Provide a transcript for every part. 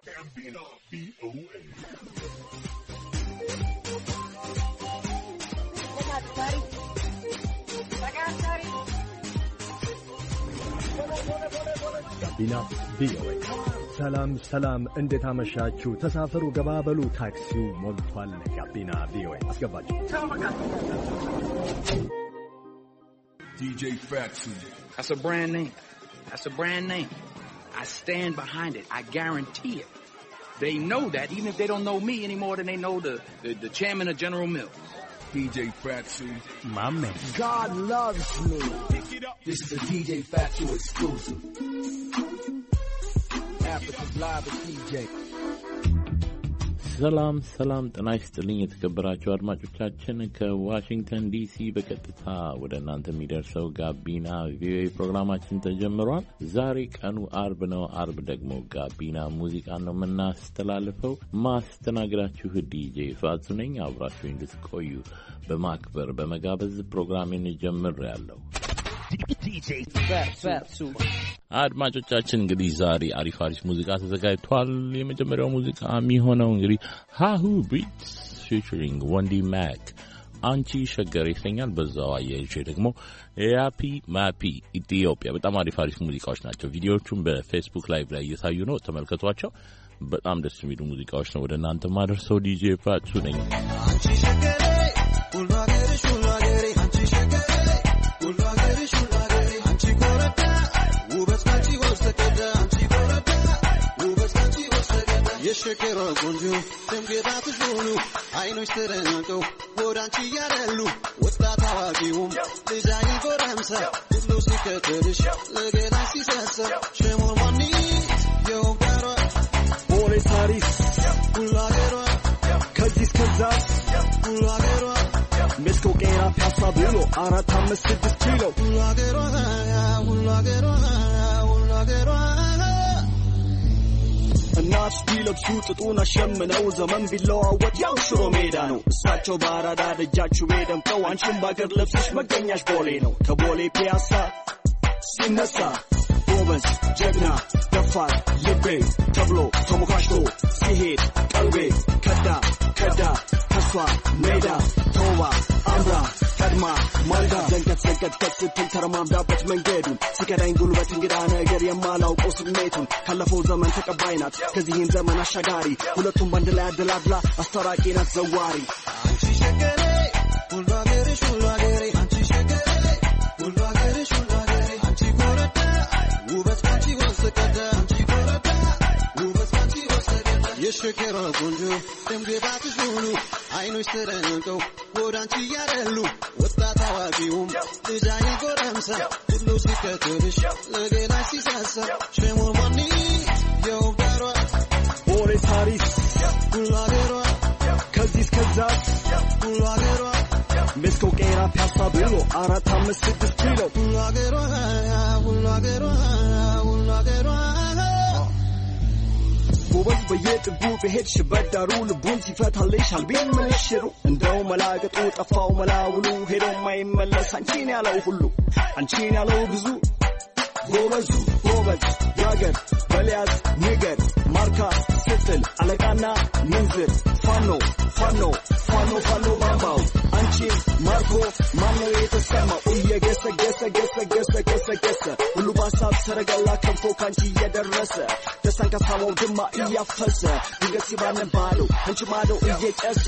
Gambino VOA. ጋቢና ቪኦኤ። ሰላም እንዴት አመሻችሁ? ተሳፈሩ ገባበሉ፣ ታክሲው ሞልቷል። ጋቢና ቪኦኤ አስገባችሁ። DJ Fatsu. That's a brand name. I stand behind it. I guarantee it. They know that even if they don't know me any more than they know the chairman of General Mills. DJ Fatsu. My man. God loves me. This is a DJ Fatsu exclusive. Africa's live with DJ. ሰላም ጤና ይስጥልኝ የተከበራችሁ አድማጮቻችን ከዋሽንግተን ዲሲ በቀጥታ ወደ እናንተ የሚደርሰው ጋቢና ቪኦኤ ፕሮግራማችን ተጀምሯል። ዛሬ ቀኑ አርብ ነው። አርብ ደግሞ ጋቢና ሙዚቃ ነው የምናስተላልፈው። ማስተናገዳችሁ ዲጄ ፋቱ ነኝ። አብራችሁ እንድትቆዩ በማክበር በመጋበዝ ፕሮግራሜን ጀምሬያለሁ። DJ Fatsu. አድማጮቻችን እንግዲህ ዛሬ አሪፍ ሙዚቃ ተዘጋጅቷል። የመጀመሪያው ሙዚቃ የሚሆነው እንግዲህ ሃሁ ቢትስ ፊቸሪንግ ወንዲ ማክ አንቺ ሸገር ይሰኛል። በዛው አያይዤ ደግሞ ያፒ ማፒ ኢትዮጵያ። በጣም አሪፍ ሙዚቃዎች ናቸው። ቪዲዮዎቹን በፌስቡክ ላይቭ ላይ እየታዩ ነው፣ ተመልከቷቸው። በጣም ደስ የሚሉ ሙዚቃዎች ነው ወደ እናንተ ማድረሰው። ዲጄ ፋቱ ነኝ። አንቺ ሸገር ሁሉ ሀገርሽ አንቺ ሸገር ሁሉ ሀገርሽ አንቺ ኮረዳ ውበት ካንቺ ወሰደ አንቺ ኮረዳ ውበት ካንቺ ወሰደ የሸገር ቆንጆ ደምግባትሽ ሁሉ አይኖች ተደንቀው ወደ አንቺ ያደሉ ወጣት አዋቂውም ልጃይ ጎረምሳ ሁሉ ሲከተልሽ ለገላ ሲሳሳ ሸሞን ማኒ የወጋሯ ቦሌ ታሪስ ሁሉ ሀገሯ ከዚህ እስከዛ ሁሉ ሀገሯ ሜስኮ ቄራ ፒያሳ ብሎ 4-5-6 ኪሎ ሁሉ ሀገሯ ሁሉ ሀገሯ ሁሉ ሀገሯ እናት ቢለብሱ ጥጡን አሸምነው ዘመን ቢለዋወጥ ያው ሽሮ ሜዳ ነው። እሳቸው ባራዳ ደጃችሁ ደምቀው አንቺም ባገር ለብሰሽ መገኛሽ ቦሌ ነው። ከቦሌ ፒያሳ ሲነሳ ጎበዝ ጀግና ደፋር ልቤ ተብሎ ተሞካሽቶ ሲሄድ ቀልቤ ከዳ ከሷ ሜዳ ተውባ አምራ ቀድማ ማልዳ ዘንቀት ስትል ተረማምዳበት መንገዱን ሲከዳኝ ጉልበት እንግዳ ነገር የማላውቀው ስሜቱን ካለፈው ዘመን ተቀባይ ናት ከዚህም ዘመን አሻጋሪ ሁለቱም ባንድ ላይ አደላድላ አስተራቂ ናት ዘዋሪ አንቺ ሸገሬ ሁሉ ሀገርሽ አንቺ ሸገሬ ሁሉ ሀገርሽ አንቺ ኮረዳ ውበት ካንቺ ወሰደ አንቺ ኮረዳ ውበት ካንቺ ወሰደ የሸገር ቆንጆ ደምግባትሽ ሁሉ አይኖች ተደንቀው ወደ አንቺ ያደሉ ወጣት አዋቂውም ልጃይ ጎረምሳ ሁሉ ሲከተልሽ ለገላ ሲሳሳ ሸሞን ማኒ የወጋሯ ቦሌ ታሪስ ሁሉ ሀገሯ ከዚህ እስከዛ ሁሉ ሀገሯ ሜስኮ ቄራ ፒያሳ ብሎ 4-5-6 ኪሎ ሁሉ ሀገሯ ሁሉ ሀገሯ ሁሉ ሀገሯ ጎበዝ በየጥጉ በሄድሽበት ዳሩ ልቡን ሲፈታልሽ አልቤን መለሽሩ እንደው መላገጡ ጠፋው መላውሉ ሄዶ ማይመለስ አንቺን ያለው ሁሉ አንቺን ያለው ብዙ ጎበዝ ያገር በሊያዝ ንገር ማርካ ስትል አለቃና ምንዝር ፋኖ ባምባው አንቺን ማርኮ ማነው የተሰማው እየገሰገሰ ሁሉ በሀሳብ ሰረገላ ከንፎ ካንቺ እየደረሰ ደስታን ከሳባው ድማ እያፈሰ ድንገት ሲባንን ባዶ አንቺ ማዶ እየጨሰ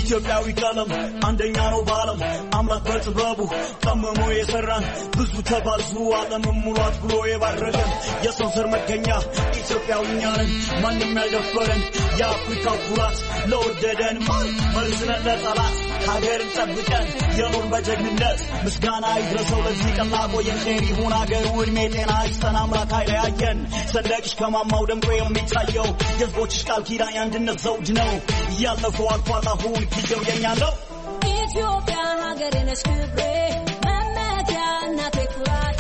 ኢትዮጵያዊ ቀለም አንደኛ ነው ባለም አምላክ በጥበቡ ቀመሞ የሰራን ብዙ ተባዙ ዓለም ሙላት ብሎ የባረከን የሰው ዘር መገኛ ኢትዮጵያውኛ ነን ማንም ያልደፈረን የአፍሪካ ኩራት ለወደደን መልስነን ለጠላት ሀገርን ጠብቀን የኖር በጀግንነት ምስጋና ይድረሰው ለዚህ ቀላቆ የኸይር ይሁን ሀገር ዕድሜ ጤና ይስጠን አምላክ አይለያየን ሰንደቅሽ ከማማው ደምቆ የሚታየው የህዝቦችሽ ቃል ኪዳን የአንድነት ዘውድ ነው ያለፈው አልፏል አሁን ጊዜው የኛ ነው ኢትዮጵያ ሀገሬ ነሽ ክብሬ መመኪያ እናቴ ኩራቴ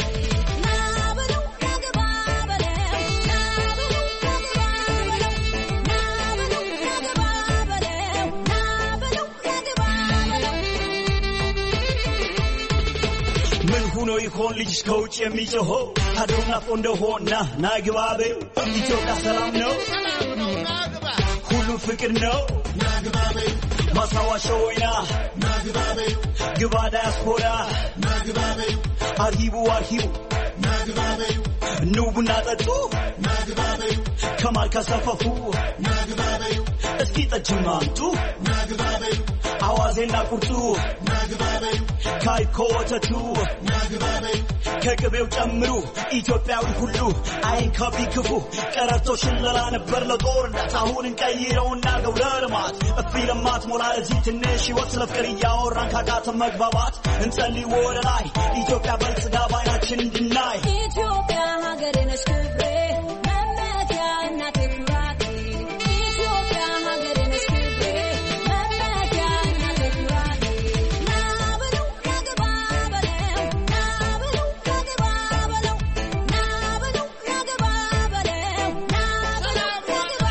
ሁኖ ይሆን ልጅሽ ከውጭ የሚጮኸው ሀገሩና እንደሆነ ናግባቤው ኢትዮጵያ ሰላም ነው ሁሉ ፍቅር ነው ናግባቤው ማሳዋሸው ወይና ናግባቤው ግባ ዳያስፖራ ናግባቤው አርሂቡ ናግባቤው ኑቡና ጠጡ ናግባቤው ከማል ከሰፈፉ ናግባቤው እስኪ ጠጅም አምጡ ናግባቤው አዋዜና ቁርጡ ናግባቤው ካይኮ ወተቱ ናግባቤው ከቅቤው ጨምሩ ኢትዮጵያዊ ሁሉ አይን ከቢክፉ ቀረርቶ ሽለላ ነበር ለጦርነት አሁን እንቀይረውና ገውለርማት እፊ ለማት ሞላ እዚህ ትንሽ ሕይወት ስለ ፍቅር እያወራን ካቃተን መግባባት እንጸልይ ወደ ላይ ኢትዮጵያ በልጽጋ ባይናችን እንድናይ ኢትዮጵያ ሀገሬ ነሽ ክብሬ መመኪያ እናቴ ኩራቴ ኢትዮጵያ ሀገሬ ነሽ ክብሬ መመኪያ እናቴ ኩራቴ ናብሉ ናግባ በለው ናብሉ ናግባ በለው ናብሉ ናግባ በለው ናብሉ ናግባ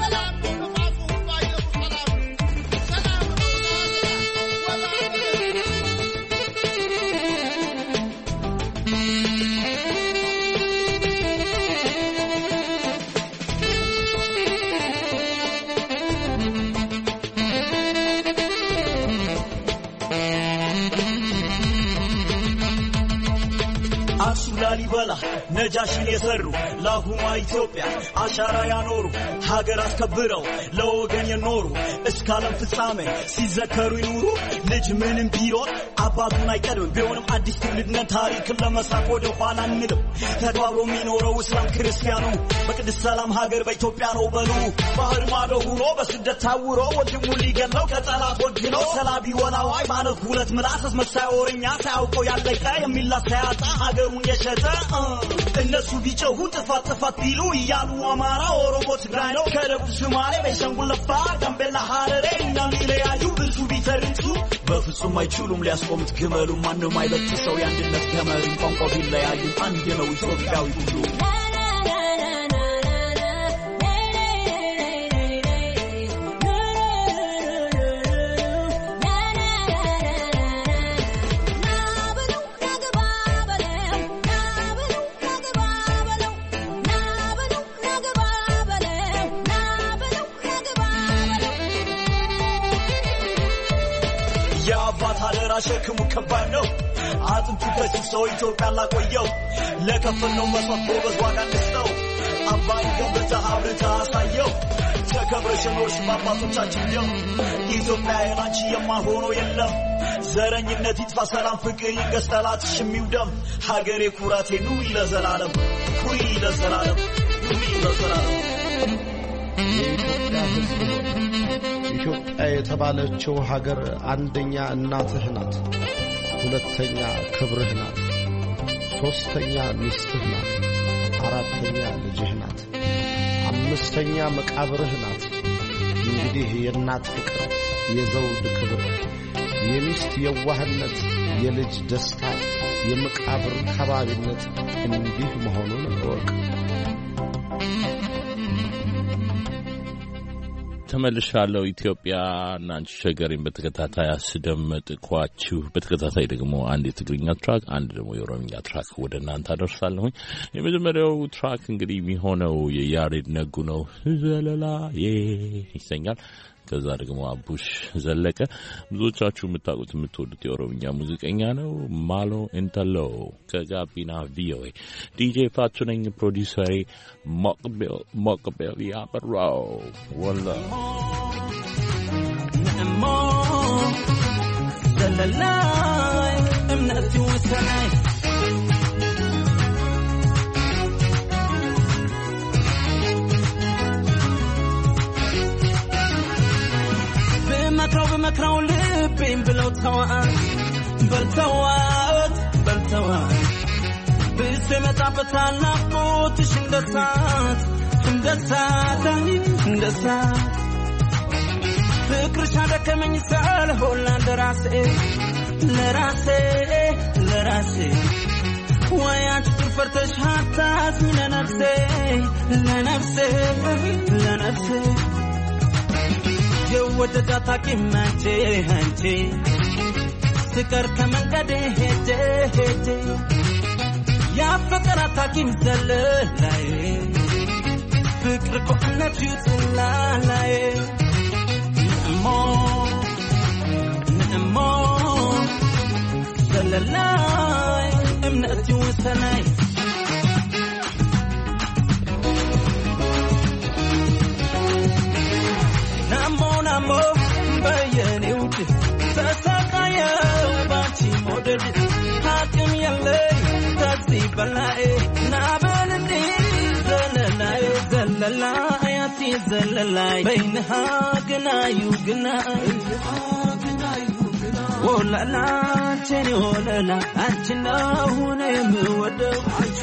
ላሊበላ ነጃሽን የሰሩ ለሁማ ኢትዮጵያ አሻራ ያኖሩ ሀገር አስከብረው ለወገን የኖሩ እስካለም ፍጻሜ ሲዘከሩ ይኑሩ ልጅ ምንም ቢሮጥ አባቱን አይቀድም ቢሆንም አዲስ ትውልድ ነን ታሪክን ለመስራት ወደ ኋላ አንልም ተግባብሮ የሚኖረው እስላም ክርስቲያኑ በቅድስት ሰላም ሀገር በኢትዮጵያ ነው በሉ ባህር ማዶ ሆኖ በስደት ታውሮ ወንድሙ ሊገለው ከጠላት ወግኖ ሰላቢ ወላዋይ ማለት ሁለት ምላስ አስመሳይ ወሬኛ ሳያውቀው ያለቀ የሚላስ ሳያጣ ሀገሩን የሸጠ እነሱ ቢጮሁ ጥፋት ቢሉ እያሉ አማራ ኦሮሞ ትግራይ ነው ከደቡብ ሶማሌ ቤንሻንጉል አፋር ጋምቤላ ሀረሬ እኛን ሊለያዩ ብዙ ቢተርንሱ በፍጹም አይችሉም ሊያስቆሙት ግመሉ ማንም አይበጥሰው የአንድነት ገመሩ ቋንቋ ቢለያዩ አንድ ነው ኢትዮጵያዊ ሁሉ ሸክሙ ከባድ ነው አጥንቱ ከሲሶ ኢትዮጵያ ላቆየው ለከፈለው መስዋዕት ጎበዝ ዋጋ እንስጠው አባይ ገበታ ሀብታ አሳየው ተከብረሽኖች ባባቶቻችን ደም ኢትዮጵያ የላንቺ የማይሆነው የለም ዘረኝነት ይጥፋ ሰላም ፍቅር ይንገስ ጠላትሽ የሚውደም ሀገሬ ኩራቴ ኑሪ ለዘላለም ኩሪ ለዘላለም ኑሪ ለዘላለም ኢትዮጵያ የተባለችው ሀገር አንደኛ እናትህ ናት ሁለተኛ ክብርህ ናት ሶስተኛ ሚስትህ ናት አራተኛ ልጅህ ናት አምስተኛ መቃብርህ ናት እንግዲህ የእናት ፍቅር የዘውድ ክብር የሚስት የዋህነት የልጅ ደስታ የመቃብር ከባቢነት እንዲህ መሆኑን እወቅ ተመልሻለሁ ኢትዮጵያ እናንቺ ሸገሬን በተከታታይ አስደመጥኳችሁ በተከታታይ ደግሞ አንድ የትግርኛ ትራክ አንድ ደግሞ የኦሮምኛ ትራክ ወደ እናንተ አደርሳለሁ የመጀመሪያው ትራክ እንግዲህ የሚሆነው የያሬድ ነጉ ነው ዘለላ ይሰኛል ከዛ ደግሞ አቡሽ ዘለቀ ብዙዎቻችሁ የምታውቁት የምትወዱት የኦሮምኛ ሙዚቀኛ ነው ማሎ ኢንተሎ ከጋቢና ቪኦኤ ዲጄ ፋቱ ነኝ ፕሮዲውሰሬ ሞቅቤል ያበራው ወላ ዘለላይ እምነት ወሰናይ በመክራው ልቤን ብለው ተዋት በልተዋት ብስመጣበታል ናፍቆትሽ እንደሳት ፍቅርሽ አደከመኝ ሳልሆን ለራሴ ወይ አንቺ ፍርተሽ ሀታስኝ ለነፍሴ የወደዳት አቂመቼ አንቺ ስቀር ከመንገዴ ሄጄ ያፈቀራት አቂም ዘለላይ ፍቅር ኮነት ይጥላላይ ንእሞ ዘለላይ እምነት ይወሰናይ ናሞ በየኔው ተሰቃየው ባንቺ ሞደድ ሐኪም የለኝ ከዚህ በላይ ናበልኒ ዘለላይ አቲ ዘለላይ በይንሃ ግናዩ ወላላ አንቺን ወላላ አንቺን ነው የምወደው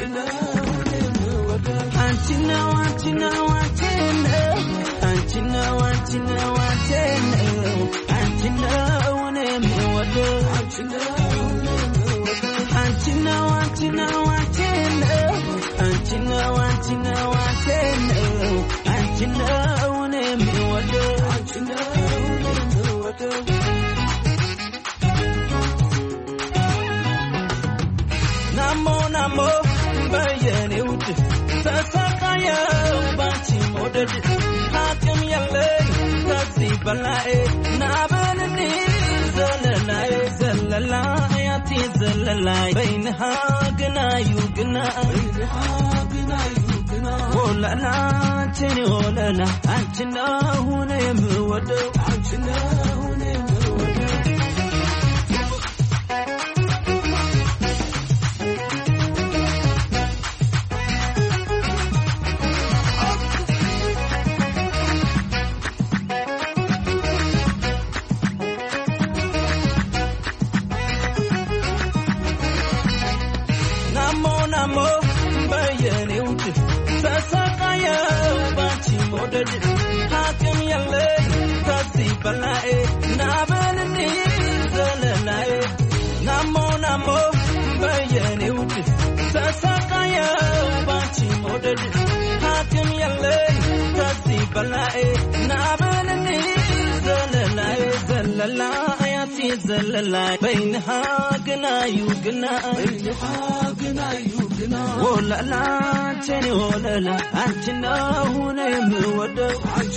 አንቺን ነው ናሞ በየኔው ተሰቃየው ባንቺ ሞደድ ሐኪም የለኝ ከዚህ በላይ ናበልኒ ዘለላይ አቲ ዘለላይ በይንሃ ግናዩ ወላላ አንቺን ወላላ አንቺን ነው የምወደው በየኔው ተሰቃየው ባንቺ ሞደድ ሐኪም የለኝ ከዚህ በላይ ናበልኒ ዘለላይ ናሞ በየኔው ተሰቃየው ባንቺ ሞደድ ሐኪም የለኝ ከዚህ በላይ ናበልኒ ዘለላይ አቲ ዘለላይ በይንሃ ግናዩ ወላላ አንቺን ወላላ አንቺን ነው የምወደው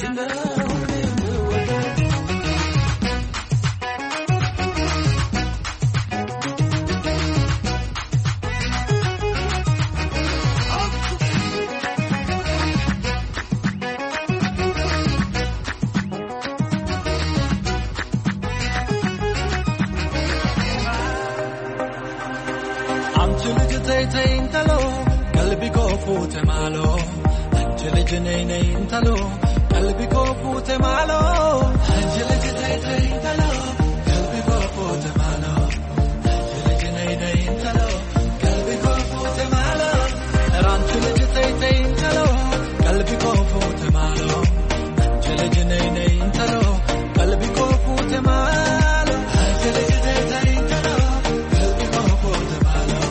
قلبي كوفوت مالو انجل جنيني انتلو قلبي كوفوت مالو انجل جنيني انتلو قلبي كوفوت مالو انجل جنيني انتلو قلبي كوفوت مالو انجل جنيني انتلو قلبي كوفوت مالو انجل جنيني انتلو قلبي كوفوت مالو انجل جنيني انتلو قلبي كوفوت مالو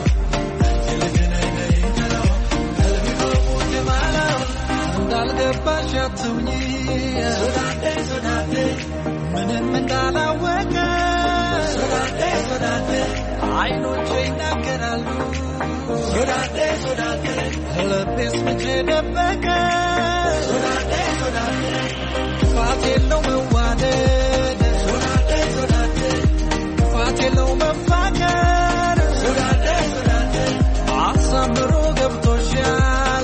Bashatuni Sodate Menem Mandala Waka Sodate I know China Keralu Sodate Hello Miss Majida Baka Sodate Fatilo Mawade Sodate Fatilo Mafaka Sodate Awesome Rogue of Toshal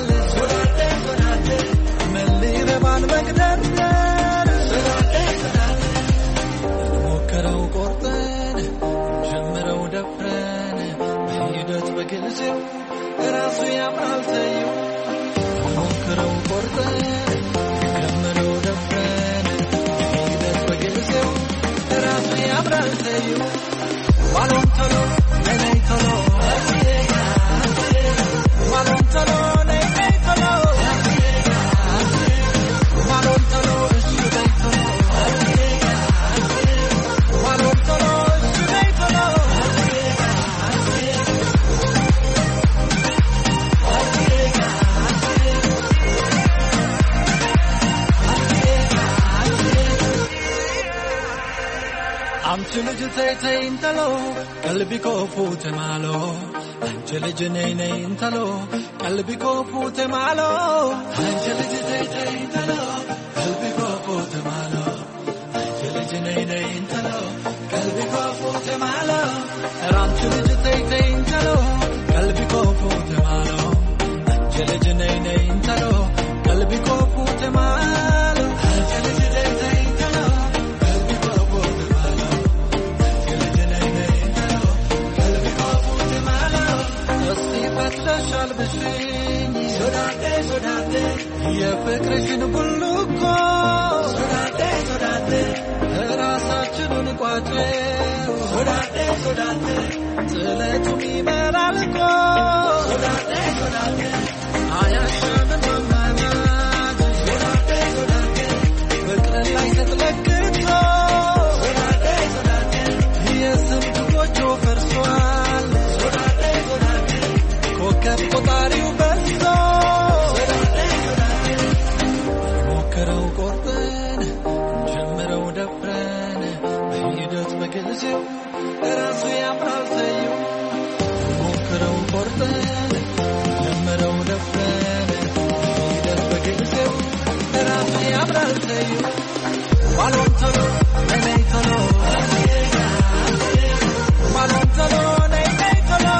qalbi ko fute malo anjele jene intalo qalbi ko fute malo anjele jene intalo qalbi ko fute malo anjele jene intalo qalbi ko fute malo anjele jene intalo qalbi ko fute malo anjele jene intalo qalbi ko fute malo anjele jene intalo qalbi ko fute malo Shalbashini sodate ye fikrishin bulluko sodate rasachun kwache sodate tletu mi meralko sodate ayashan mamana sodate fikrlay tetlekto sodate yesum gojo ferswal sodate Kokab kotariu beso Mokarau korten Jammerau dafren Hidat magazio Rasu yamral sayu Mokarau korten Jammerau dafren Hidat magazio Rasu yamral sayu Malontalo Neneitalo Malontalo Neneitalo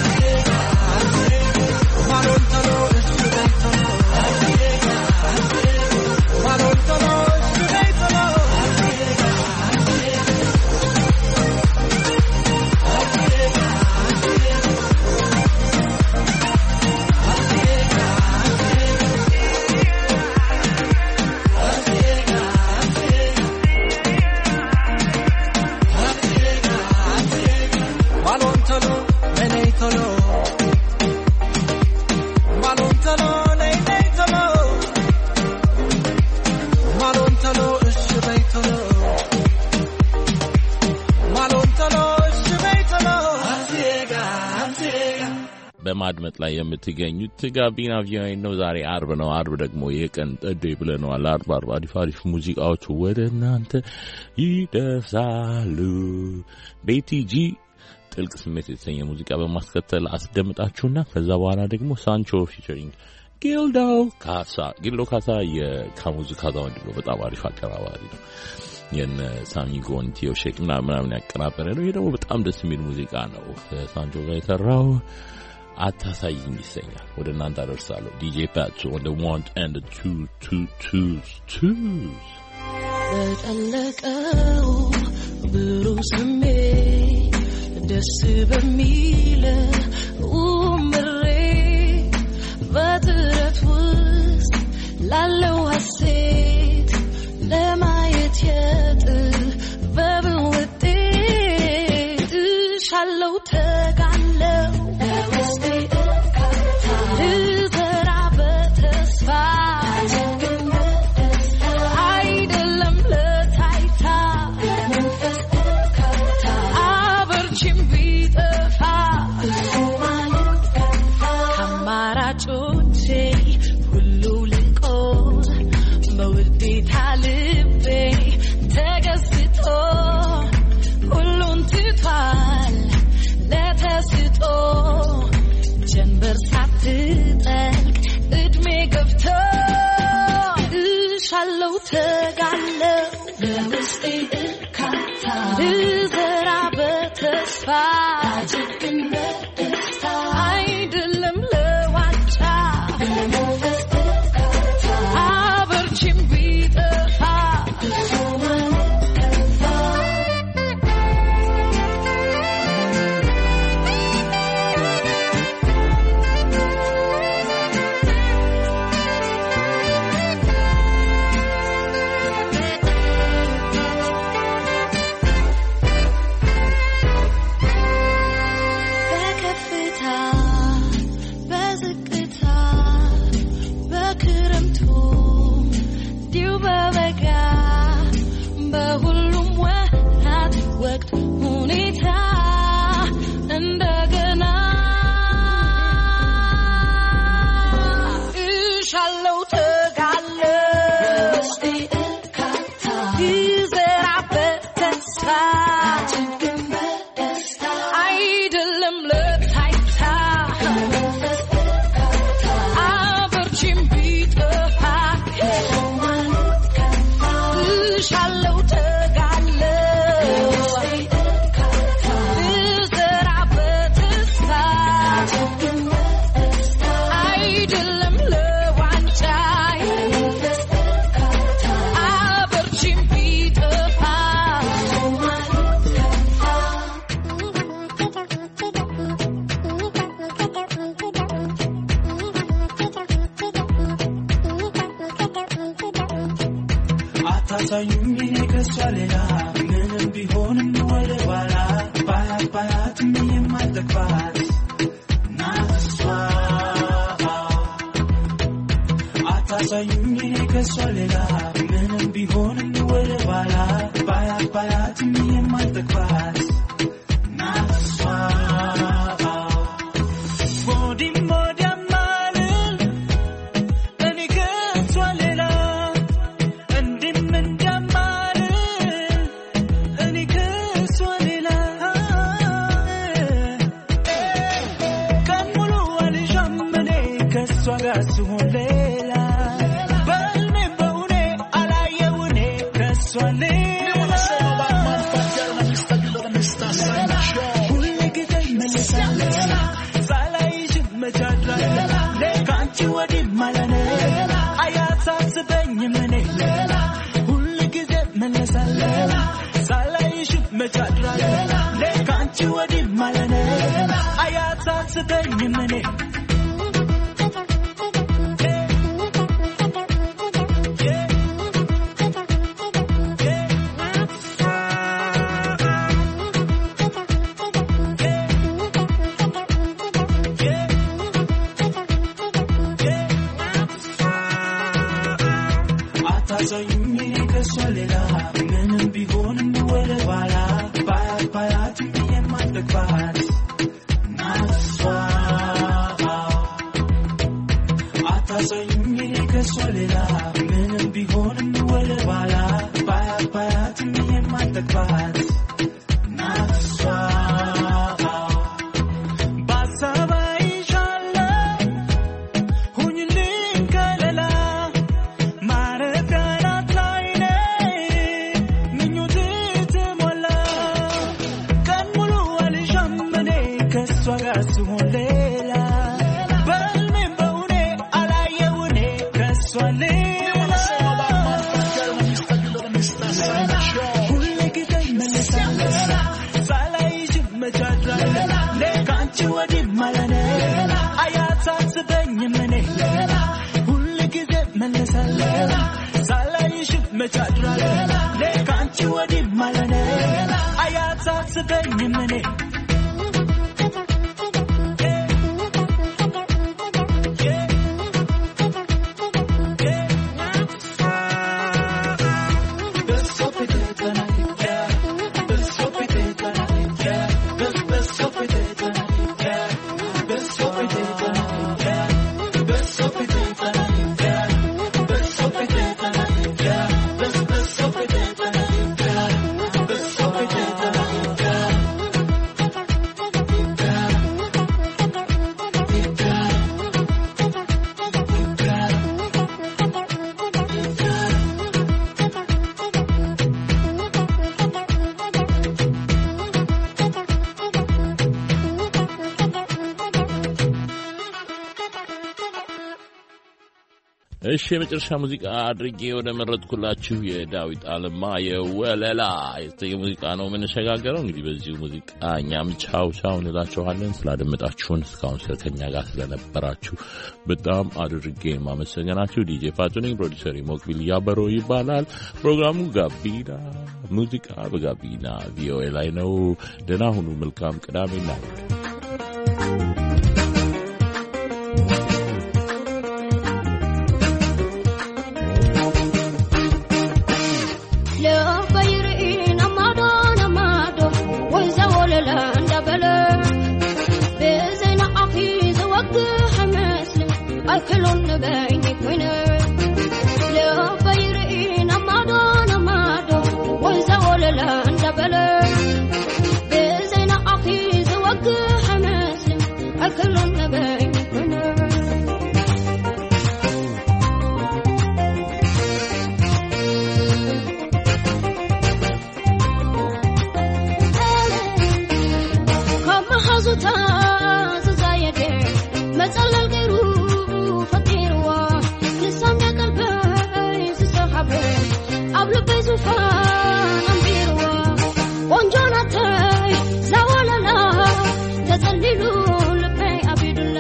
በማድመጥ ላይ የምትገኙት ጋቢና ቪኦኤ ነው። ዛሬ አርብ ነው። አርብ ደግሞ የቀን ጠዴ ብለናል። አርብ አሪፍ ሙዚቃዎች ወደ እናንተ ይደርሳሉ። ቤቲጂ ጥልቅ ስሜት የተሰኘ ሙዚቃ በማስከተል አስደምጣችሁና ከዛ በኋላ ደግሞ ሳንቾ ፊቸሪንግ ጊልዶ ካሳ የካሙዚካ ወንድ ነው። በጣም አሪፍ አቀራባሪ ነው። የነ ሳሚ ጎንቲዮ ሼክ ምናምን ያቀናበረ ነው። ይሄ ደግሞ በጣም ደስ የሚል ሙዚቃ ነው። ሳንቾ ጋር የተራው አታሳይኝ ይሰኛል። ወደ እናንተ አደርሳለሁ። ዲጄ ፓትሱ on the 1 and the 2 በጠለቀው ብሩህ ስሜት ደስ በሚለው ምሬ በጥረት ውስጥ ላለው ሐሴት ለማየት የጥበብን ውጤት ሻለው ተጋለው እሻለው ተጋለው ብዘራበት ተስፋ አይደለም ለዋንጫ አበርቺም ቢጠፋ አታሳዩኝ ከሷ ሌላ ምንም ቢሆንም ወደ ኋላ ባያባያትም የማልጠግባት ናሷ አታሳዩኝ ከሷ ሌላ ምንም ቢሆንም ወደ ኋላ ባያባያትም የማልጠግባት ናሷ እሺ የመጨረሻ ሙዚቃ አድርጌ ወደ መረጥኩላችሁ የዳዊት አለማየሁ ወለላ የተሰኘ ሙዚቃ ነው የምንሸጋገረው። እንግዲህ በዚህ ሙዚቃ እኛም ቻው ቻው እንላችኋለን። ስላደመጣችሁን እስካሁን ከኛ ጋር ስለነበራችሁ በጣም አድርጌ ማመሰግናችሁ። ዲጄ ፋቱ ነኝ። ፕሮዲውሰር ሞክቢል ያበሮ ይባላል። ፕሮግራሙ ጋቢና ሙዚቃ በጋቢና ቪኦኤ ላይ ነው። ደህና ሁኑ። መልካም ቅዳሜና كلون بيني وينه لو بيرينا مادو وإذا ولا لا ندبله بزينا أخي زوجه حماس كلون بيني وينه ቆንጆናታይ ዘወለላ ተጸልሉ ልቤ አብዱላ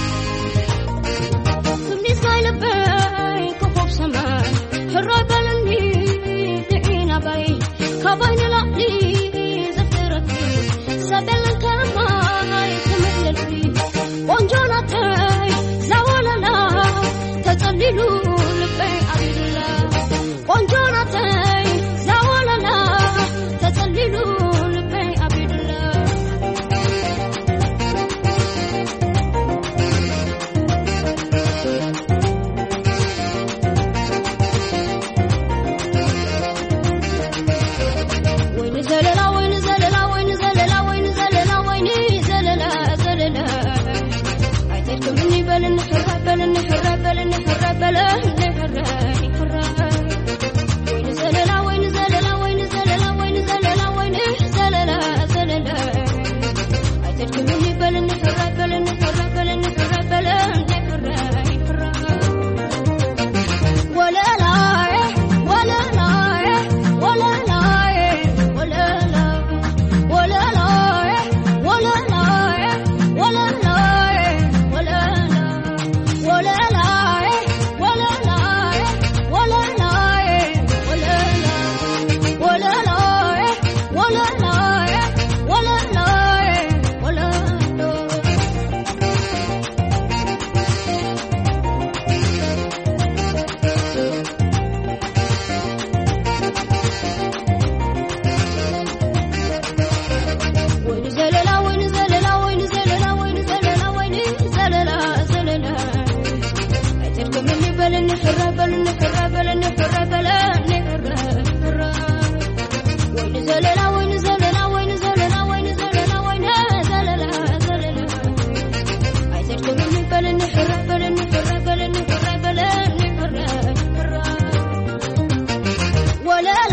ክምኒስ ማይ ልቤ ከፎቅ ሰማይ ሽራበልኒ ድዒና ባይ ከባይን ላዕሊ ዘፍረቲ ሰበልን ከማይ ትምልልቲ ቆንጆናታይ ዘወለላ ተጸልሉ ልቤ አብዱላ ቆንጆናታይ ዘወለላ ተጸልሉ ልቤ አብዱላ ወይን ዘለላ ወይን ዘለላ ወይን ዘለላ ወይን ዘለላ ወይን ዘለላ ዘለላ አይተርክምኒ በልን ፍራበልን ፍራበልን ፍራበልን ወይን ዘለላ ወይን ዘለላ ወይን ዘለላ ወይን ዘለላ ወይን ዘለላ ዘለላ አይተርክምኒ በልን ፍራበልን ፍራበልን ፍራበልን ወለላዬ ወለላዬ ወለላዬ ወለላዬ ወለላዬ ወለላዬ ወለላዬ ወለላዬ ወለላዬ ወለላዬ ወለላዬ ወለላዬ ወለላዬ ወለላዬ ወይን ዘለላ ወይን ዘለላ ወይን ዘለላ ወይን ዘለላ ወይን ዘለላ ዘለላ አይተርክምኒ በልን ፍራበልን ፍራበልን ፍራበልን ወይን ዘለላ ወይን ዘለላ ወይን ዘለላ ወይን ዘለላ ወይን ዘለላ ዘለላ አይተርክምኒ በልን ፍራበልን ፍራበልን ፍራበልን ወለላ